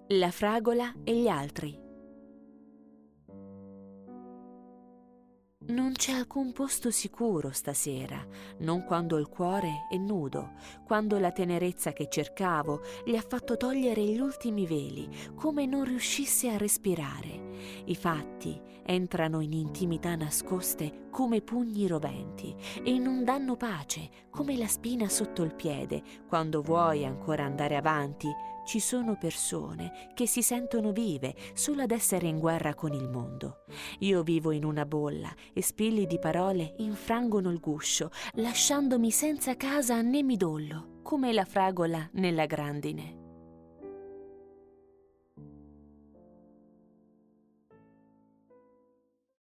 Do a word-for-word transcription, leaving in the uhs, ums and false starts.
La fragola e gli altri. Non c'è alcun posto sicuro stasera, non quando il cuore è nudo, quando la tenerezza che cercavo gli ha fatto togliere gli ultimi veli, come non riuscisse a respirare. I fatti entrano in intimità nascoste come pugni roventi e non danno pace, come la spina sotto il piede. Quando vuoi ancora andare avanti, ci sono persone che si sentono vive solo ad essere in guerra con il mondo. Io vivo in una bolla e spilli di parole infrangono il guscio, lasciandomi senza casa né midollo, come la fragola nella grandine.